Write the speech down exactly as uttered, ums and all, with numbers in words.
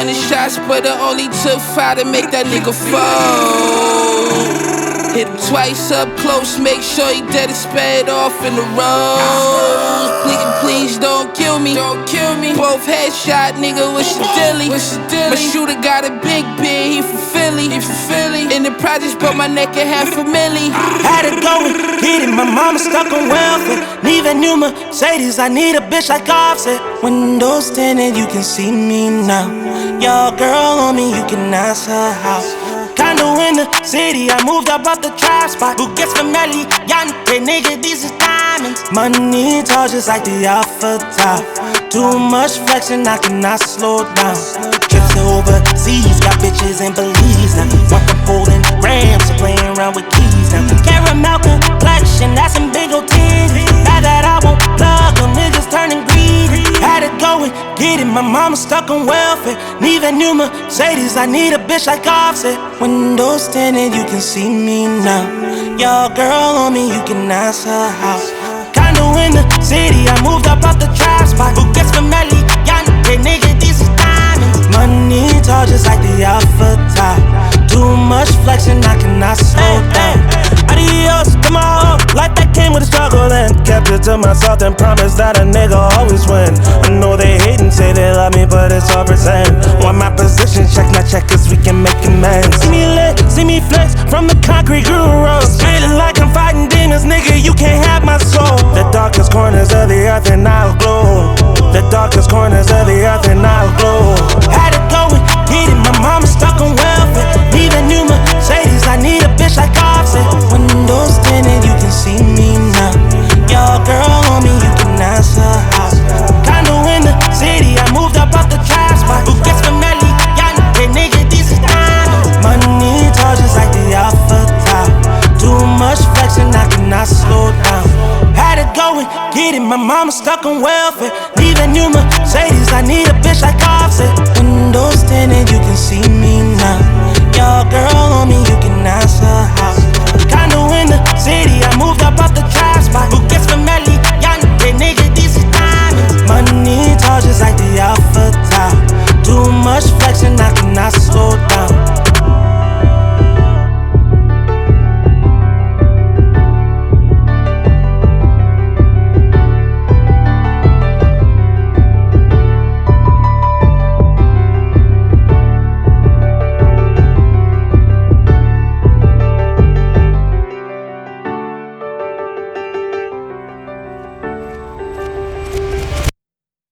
hundred shots, but it only took five to make that nigga fall. Hit him twice up close, make sure he dead and sped off in the road. Nigga, please don't kill me, don't kill me. Both headshot, nigga, what's your dilly? What's your dilly? My shooter got a big beard, he from Philly, he from Philly. In the projects, broke my neck in half a milli. Had to go and get it, my mama stuck on welfare. Neither new Mercedes, I need a bitch like Offset. Windows tinted, you can see me now. Your girl on me, you can ask her house. Condo in the city, I moved up out the trap spot. Who gets familiar? Yante, nigga, these is diamonds. Money tall just like the Alpha top. Too much flexing, I cannot slow down. Trips to overseas, got bitches in Belize now. Want them holding grams, playing around with keys now. Caramel complexion, that's some big old titties. Now that I won't plug them, niggas turning greedy. Had to go and get it, my mama stuck on welfare. Neither new Mercedes, I need a bitch like Offset. Windows tinted, you can see me now. Your girl on me, you can ask her house. Condo in the city, I moved up out the trap spot. Who gets familiar? Yante, nigga, these is diamonds. Money tall just like the Alpha top. Too much flexing, I cannot slow down. Adios to my whole life that came with a struggle, and kept it to myself and promised that a nigga always win. I know they hate and say they love me, but it's all pretend. Want my position, check my check, cause we can make amends. See me lit, see me flex from the concrete grew road. Feeling like I'm fighting demons, nigga, you can't have my soul. The darkest corners of the earth and I'll glow. The darkest corners of the earth and I'll glow. Had to go and get it, my mama stuck on welfare. Need a new Mercedes, I need a bitch like Offset. Windows tinted, you can see me now. Your girl on me, you can ask her house. Condo in the city, I moved up out the trap spot. Who gets familiar? Yante, nigga, these is diamonds. Money tall just like the Alpha top. Too much flexing, I cannot slow down. Had to go and get it, my mama stuck on welfare. Need a new Mercedes, I need a bitch like Offset. Windows tinted, you can see me now. Your girl on me, you can ask her how.